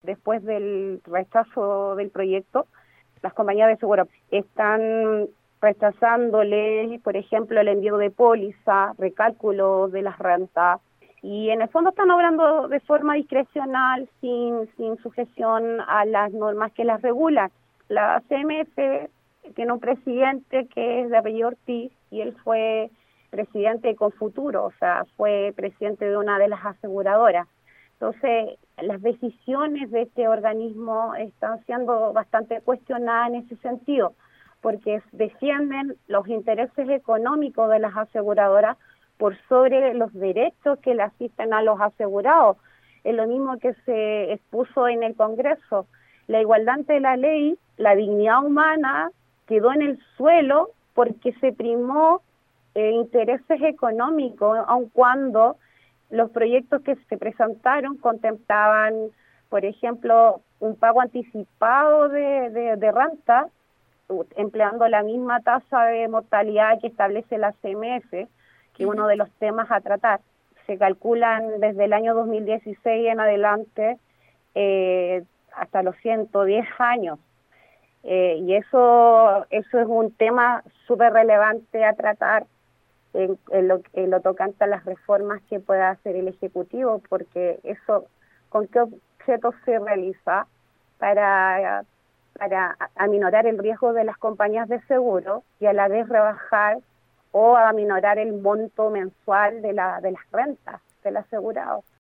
después del rechazo del proyecto, las compañías de seguro están rechazándole, por ejemplo, el envío de póliza, recálculo de las rentas, y en el fondo están obrando de forma discrecional, sin sujeción a las normas que las regulan. La CMF tiene un presidente que es de apellido Ortiz, y él fue presidente de Confuturo, o sea, fue presidente de una de las aseguradoras. Entonces, las decisiones de este organismo están siendo bastante cuestionadas en ese sentido, porque defienden los intereses económicos de las aseguradoras por sobre los derechos que le asisten a los asegurados. Es lo mismo que se expuso en el Congreso. La igualdad ante la ley, la dignidad humana quedó en el suelo porque se primó intereses económicos, aun cuando los proyectos que se presentaron contemplaban, por ejemplo, un pago anticipado de renta, empleando la misma tasa de mortalidad que establece la CMF, que es uno de los temas a tratar. Se calculan desde el año 2016 en adelante hasta los 110 años. Y eso es un tema súper relevante a tratar en lo tocante a las reformas que pueda hacer el Ejecutivo, porque eso, ¿con qué objeto se realiza? Para aminorar el riesgo de las compañías de seguro y a la vez rebajar o aminorar el monto mensual de las rentas del asegurado.